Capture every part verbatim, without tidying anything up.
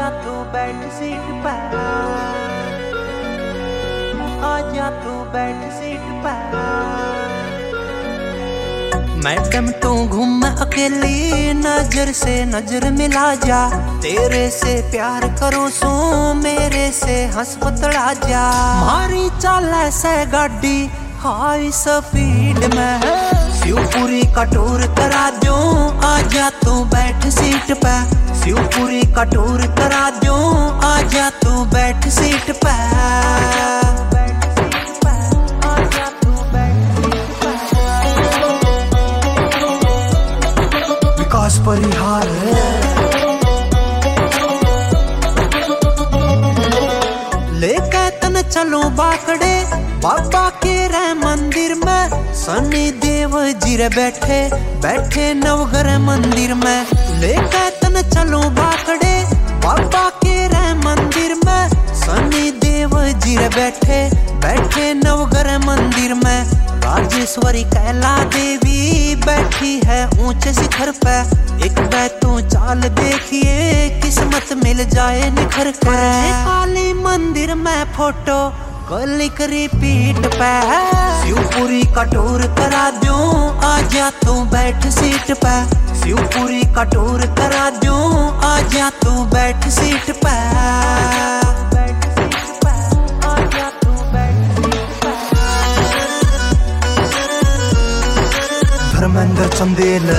आजा तू बैठ सीट पर, आजा तू बैठ सीट पर। मैडम तू घूम अकेली, नजर से नजर मिला जा। तेरे से प्यार करो सो मेरे से हंस पतला जा। मारी चाल से गाड़ी हाई स्पीड में, शिवपुरी का टूर करा दो। आजा तू बैठ सीट पे, शिवपुरी का टूर करा दो। आजा तू बैठ सीट पे, आजा तू बैठ सीट पे। विकास परिहार लेके तन चलो बाकड़े, बाबा के रे मंदिर में। सनी देव जी रे बैठे बैठे नवग्रह मंदिर में। लेके तन चलो बाकड़े, बाबा के रे मंदिर में। सनी देव जी रे बैठे बैठे नवग्रह मंदिर में। राजेश्वरी कैला देवी बैठी है ऊंचे शिखर पे। एक बार तू चाल देखिए, किस्मत मिल जाए निखर के। काली मंदिर में फोटो क्लिक रिपीट पे, शिवपुरी का टूर करा दो। आजा तू बैठ सीट पे, शिवपुरी का टूर करा दो। आजा तू बैठ सीट पे, बैठ सीट पे, आजा तू बैठ सीट पे। धर्मेंद्र चंदेल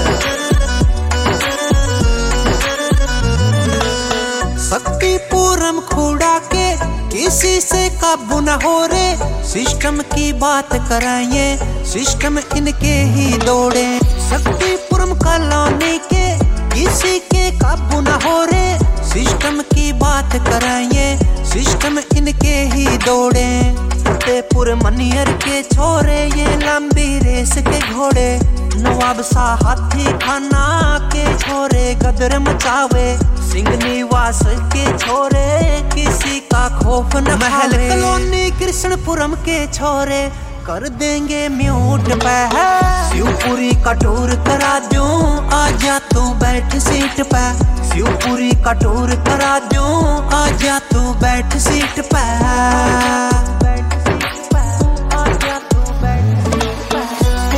शक्तिपुरम खुड़ा के किसी से काबू न हो रे। सिस्टम की बात कराइए, सिस्टम इनके ही दौड़े। शक्तिपुरम कॉलोनी के किसी के काबू न हो रे। सिस्टम की बात कराइए, सिस्टम इनके ही दौड़े। फतेहपुर मनियर के छोरे ये लंबी रेस के घोड़े। नवाब शाह हाथी खाना के छोरे गदर मचावे। सिंह निवास के छोरे किसी का खौफ न। महल कॉलोनी कृष्णपुरम के छोरे कर देंगे म्यूट पे। शिवपुरी का टूर करा दो। आजा तू बैठ सीट पे, शिवपुरी का टूर करा दो। आजा तू बैठ सीट पे, बैठ सीट पे, आजा तू बैठ सीट पे।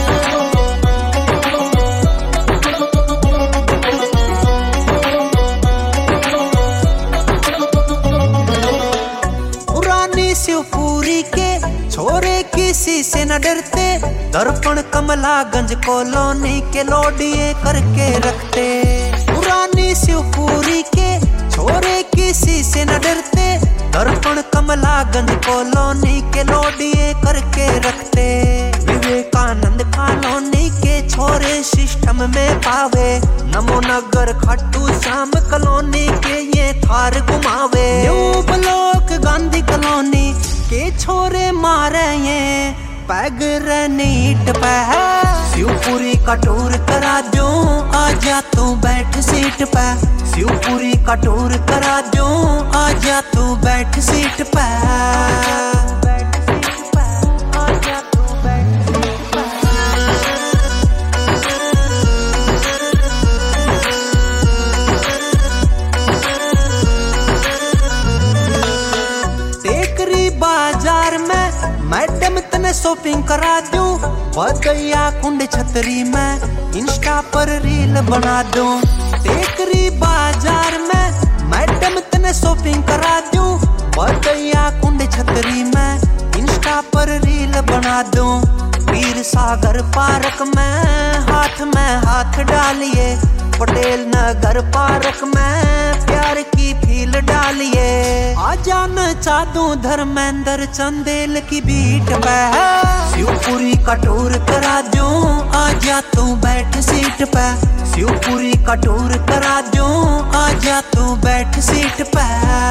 पुरानी शिवपुरी के छोरे किसी से न डरते। दर्पण कमलागंज कॉलोनी के लोडिये करके रखते। पुरानी शिवपुरी के छोरे किसी से न डरते। दर्पण कमलागंज कॉलोनी के लोडिये करके रखते। विवेकानंद कॉलोनी के छोरे सिस्टम में पावे। नमो नगर खाटू श्याम कॉलोनी के ये थार घुमावे। न्यू ब्लॉक गांधी कॉलोनी के छोरे मारे ये पैग नीट पे। शिवपुरी का टूर करा दो। आजा तू बैठ सीट पे, शिवपुरी का टूर करा दो। आजा तू बैठ सीट पे, बैठ सीट पे, आजा तू बैठ सीट पे। टेकरी बाजार में मैडम तने शॉपिंग करा दूं। बदैया कुंड छतरी में इंस्टा पर रील बना दूं। टेकरी बाजार में मैडम तने शॉपिंग करा दूं। बदैया कुंड छतरी में इंस्टा पर रील बना दूं। वीर सागर पार्क में हाथ में हाथ डालिए। पटेल नगर पार्क में प्यार की फील डालिए। आजा नचा दूं धर्मेंद्र चंदेल की बीट पे। शिवपुरी का टूर करा दूं। आजा तू बैठ सीट पे, शिवपुरी का टूर करा दूं। आजा तू बैठ सीट पे।